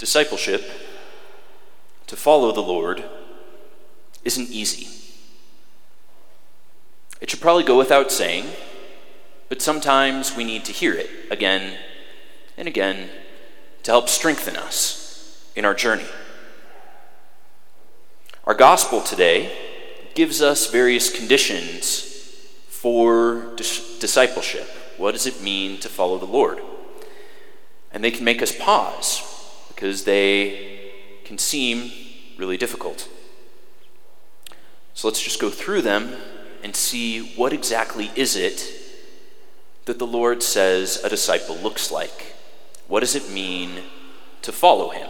Discipleship, to follow the Lord, isn't easy. It should probably go without saying, but sometimes we need to hear it again and again to help strengthen us in our journey. Our gospel today gives us various conditions for discipleship. What does it mean to follow the Lord? And they can make us pause because they can seem really difficult. So let's just go through them and see what exactly is it that the Lord says a disciple looks like. What does it mean to follow him?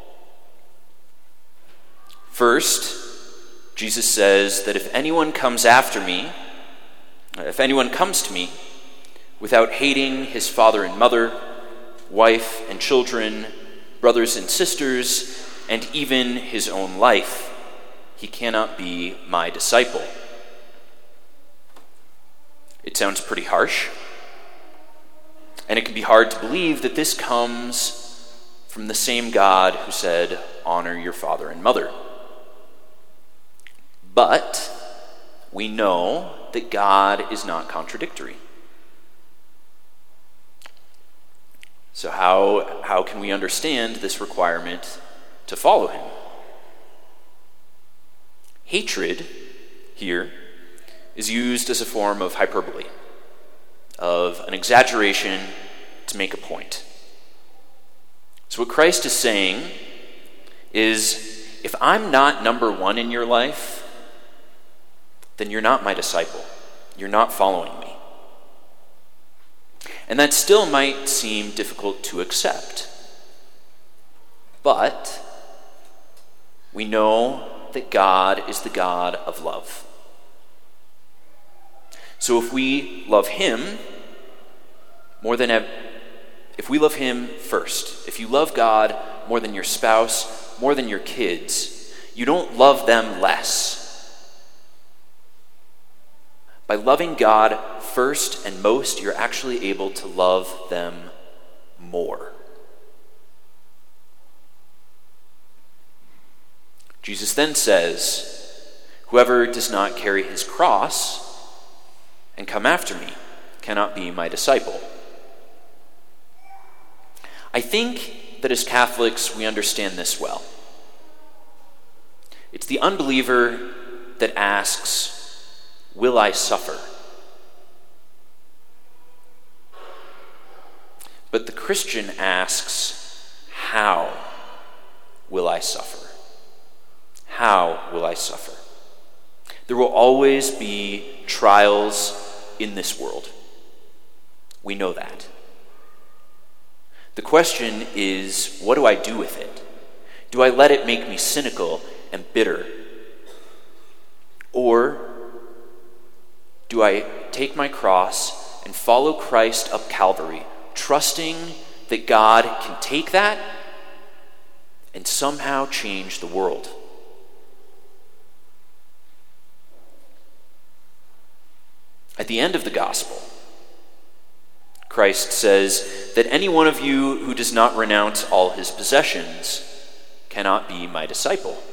First, Jesus says that if anyone comes to me without hating his father and mother, wife and children, brothers and sisters, and even his own life, he cannot be my disciple. It sounds pretty harsh, and it can be hard to believe that this comes from the same God who said, "Honor your father and mother." But we know that God is not contradictory. So how can we understand this requirement to follow him? Hatred here is used as a form of hyperbole, of an exaggeration to make a point. So what Christ is saying is, if I'm not number one in your life, then you're not my disciple. You're not following me. And that still might seem difficult to accept. But we know that God is the God of love. So if we love him if we love him first, if you love God more than your spouse, more than your kids, you don't love them less. By loving God first and most, you're actually able to love them more. Jesus then says, "Whoever does not carry his cross and come after me cannot be my disciple." I think that as Catholics, we understand this well. It's the unbeliever that asks, "Will I suffer?" But the Christian asks, "How will I suffer? How will I suffer?" There will always be trials in this world. We know that. The question is, what do I do with it? Do I let it make me cynical and bitter? Or do I take my cross and follow Christ up Calvary, trusting that God can take that and somehow change the world? At the end of the gospel, Christ says that any one of you who does not renounce all his possessions cannot be my disciple.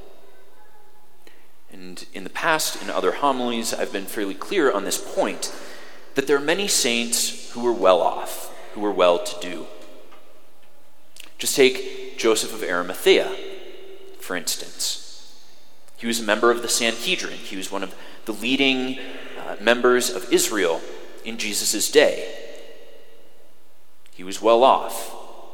And in the past, in other homilies, I've been fairly clear on this point, that there are many saints who were well off, who were well to do. Just take Joseph of Arimathea, for instance. He was a member of the Sanhedrin. He was one of the leading members of Israel in Jesus' day. He was well off.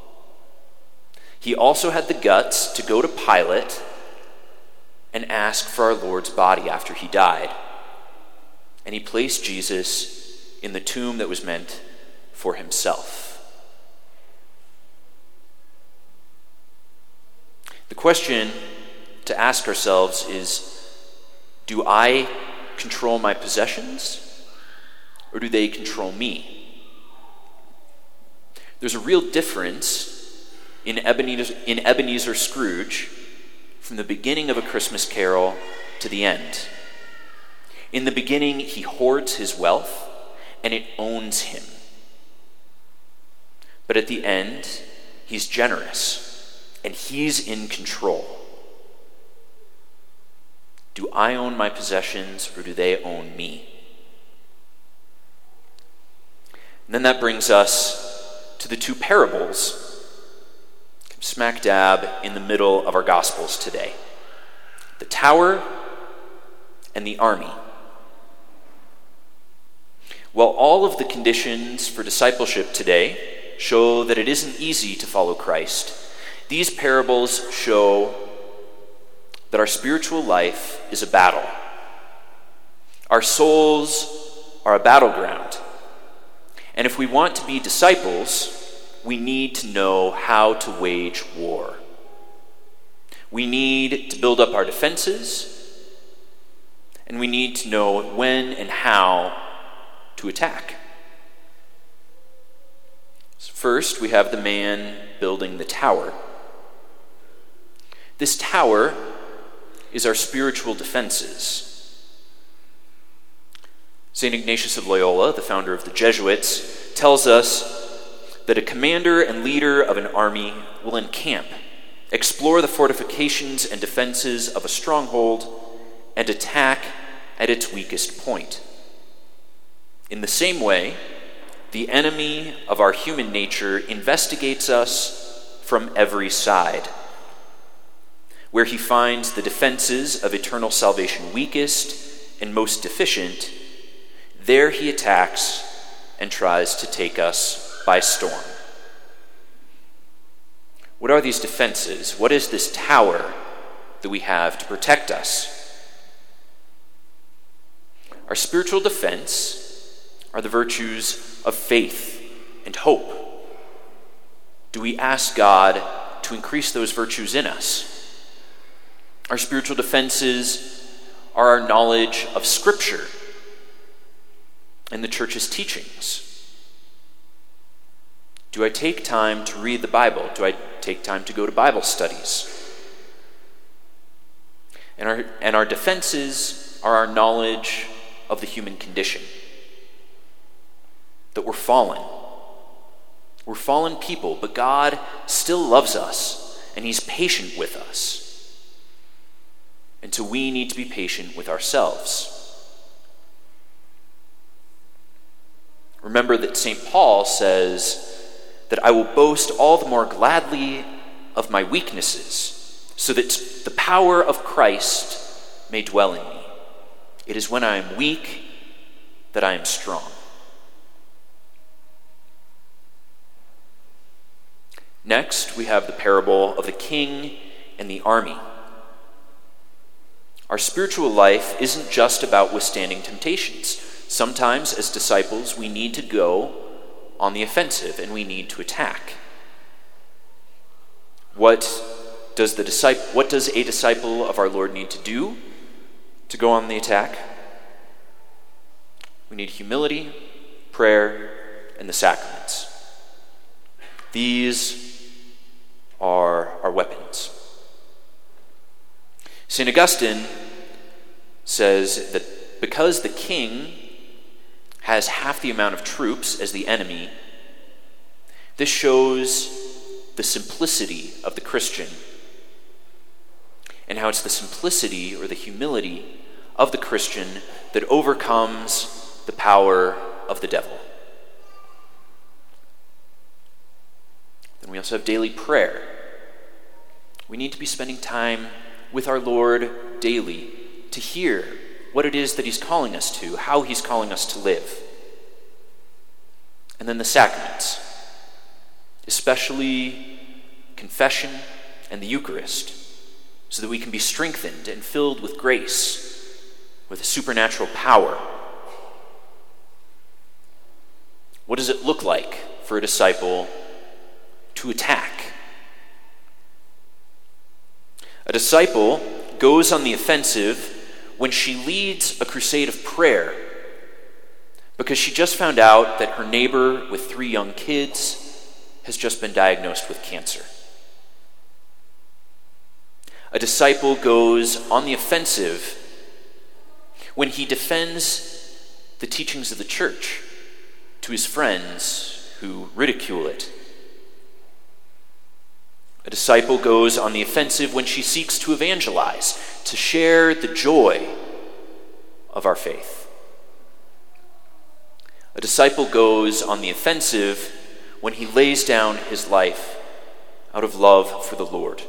He also had the guts to go to Pilate and ask for our Lord's body after he died. And he placed Jesus in the tomb that was meant for himself. The question to ask ourselves is, do I control my possessions, or do they control me? There's a real difference in Ebenezer Scrooge from the beginning of A Christmas Carol to the end. In the beginning, he hoards his wealth, and it owns him. But at the end, he's generous, and he's in control. Do I own my possessions, or do they own me? And then that brings us to the two parables smack dab in the middle of our Gospels today. The tower and the army. While all of the conditions for discipleship today show that it isn't easy to follow Christ, these parables show that our spiritual life is a battle. Our souls are a battleground. And if we want to be disciples, we need to know how to wage war. We need to build up our defenses, and we need to know when and how to attack. So first, we have the man building the tower. This tower is our spiritual defenses. St. Ignatius of Loyola, the founder of the Jesuits, tells us that a commander and leader of an army will encamp, explore the fortifications and defenses of a stronghold, and attack at its weakest point. In the same way, the enemy of our human nature investigates us from every side. Where he finds the defenses of eternal salvation weakest and most deficient, there he attacks and tries to take us by storm. What are these defenses? What is this tower that we have to protect us? Our spiritual defense are the virtues of faith and hope. Do we ask God to increase those virtues in us? Our spiritual defenses are our knowledge of Scripture and the church's teachings. Do I take time to read the Bible? Do I take time to go to Bible studies? And our defenses are our knowledge of the human condition. That we're fallen. We're fallen people, but God still loves us, and he's patient with us. And so we need to be patient with ourselves. Remember that St. Paul says that I will boast all the more gladly of my weaknesses, so that the power of Christ may dwell in me. It is when I am weak that I am strong. Next, we have the parable of the king and the army. Our spiritual life isn't just about withstanding temptations. Sometimes, as disciples, we need to go on the offensive and we need to attack. What does a disciple of our Lord need to do to go on the attack? We need humility, prayer, and the sacraments. These are our weapons. St. Augustine says that because the king has half the amount of troops as the enemy, this shows the simplicity of the Christian, and how it's the simplicity or the humility of the Christian that overcomes the power of the devil. Then we also have daily prayer. We need to be spending time with our Lord daily to hear what it is that he's calling us to, how he's calling us to live. And then the sacraments, especially confession and the Eucharist, so that we can be strengthened and filled with grace, with a supernatural power. What does it look like for a disciple to attack? A disciple goes on the offensive when she leads a crusade of prayer because she just found out that her neighbor with 3 young kids has just been diagnosed with cancer. A disciple goes on the offensive when he defends the teachings of the church to his friends who ridicule it. A disciple goes on the offensive when she seeks to evangelize, to share the joy of our faith. A disciple goes on the offensive when he lays down his life out of love for the Lord.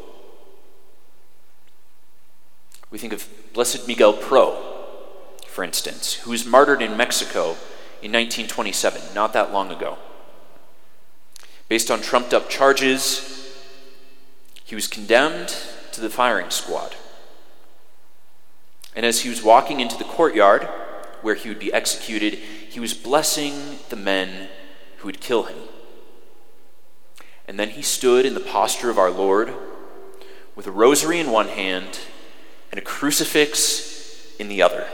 We think of Blessed Miguel Pro, for instance, who was martyred in Mexico in 1927, not that long ago. Based on trumped-up charges, he was condemned to the firing squad. And as he was walking into the courtyard where he would be executed, he was blessing the men who would kill him. And then he stood in the posture of our Lord with a rosary in one hand and a crucifix in the other.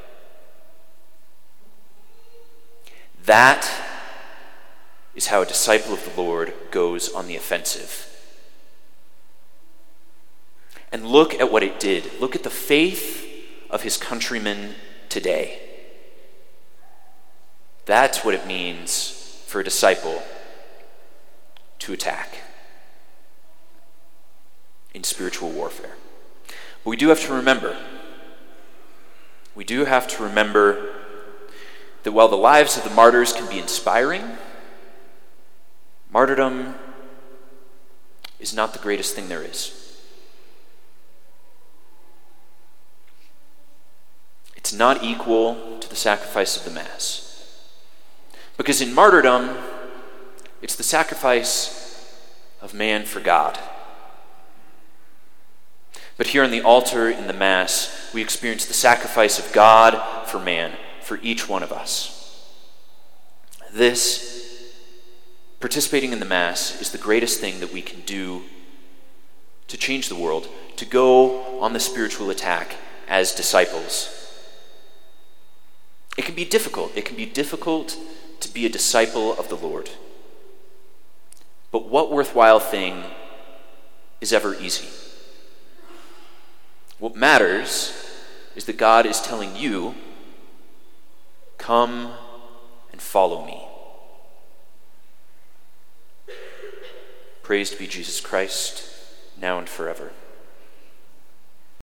That is how a disciple of the Lord goes on the offensive. And look at what it did. Look at the faith of his countrymen today. That's what it means for a disciple to attack in spiritual warfare. But we do have to remember that while the lives of the martyrs can be inspiring, martyrdom is not the greatest thing there is. It's not equal to the sacrifice of the Mass. Because in martyrdom, it's the sacrifice of man for God. But here on the altar in the Mass, we experience the sacrifice of God for man, for each one of us. This, participating in the Mass, is the greatest thing that we can do to change the world, to go on the spiritual attack as disciples. It can be difficult. It can be difficult to be a disciple of the Lord. But what worthwhile thing is ever easy? What matters is that God is telling you, come and follow me. Praised be Jesus Christ, now and forever.